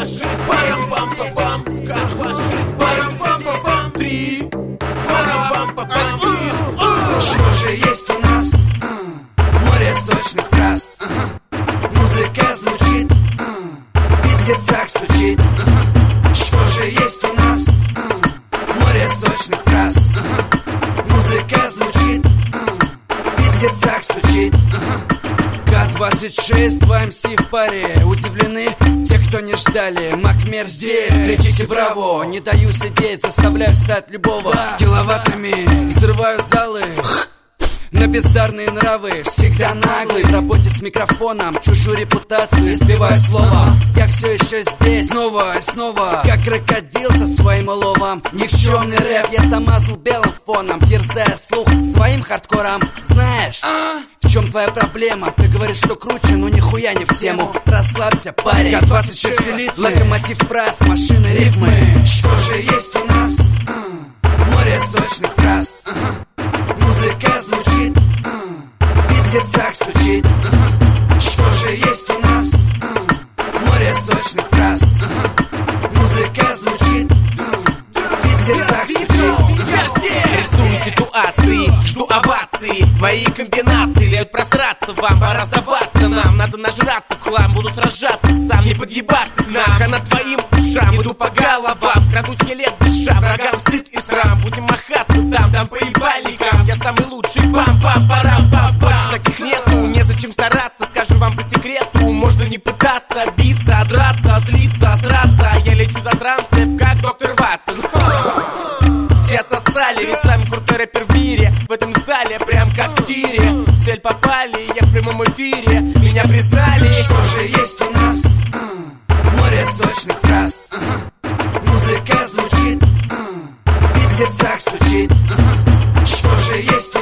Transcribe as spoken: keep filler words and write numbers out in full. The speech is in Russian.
фашист, парам-пам-пам-пам, как фашист, парам-пам-пам-пам, три, парам-пам-пам-пам. Что же есть у нас? Море сочных фраз. Музыка звучит, бит в сердцах стучит. Что же есть у нас? Море сочных фраз. Музыка звучит, бит в сердцах стучит. К двадцать шесть, два эм си в паре. Удивлены те, кто не ждали. Макмер здесь, кричите браво. Не даю сидеть, заставляю встать любого. Киловаттами взрываю залы на бездарные нравы, всегда наглый. В работе с микрофоном чужую репутацию избиваю слово. Я все еще здесь, снова и снова, как крокодил со своим уловом. Никчемный рэп я замазал белым фоном, терзая слух своим хардкором. Знаешь, а? В чем твоя проблема? Ты говоришь, что круче, но нихуя не в тему. Расслабься, парень, К двадцать шесть велит локомотив фраз, машины рифмы. Что же есть у нас? Море сочных фраз. Музыка звучит, бит в сердцах стучит. Что же есть у нас? Море сочных фраз. Музыка звучит, бит в сердцах стучит. Рисую ситуации, жду овации. Мои комбинации дают просраться вам. Пора сдаваться нам, надо нажраться в хлам. Буду сражаться сам, не подъебаться к нам. А над твоим ушам иду по головам. Краду скелет дыша, врагам стыд и срам. Будем махаться там, там по ебальникам. Я самый лучший, пам-пам-парам-пам-пам. Больше таких нету, незачем стараться. Скажу вам по секрету, можно не пытаться биться, а драться, а злиться, а сраться. Я лечу за транцев, как доктор Ватсон. Все отсосали, ведь самый крутой рэпер в мире. В этом зале, прям как в тире. В цель попали, я в прямом эфире. Меня признали. Что же есть у нас? Море сочных фраз. Музыка звучит, бит в сердцах стучит. Что же есть у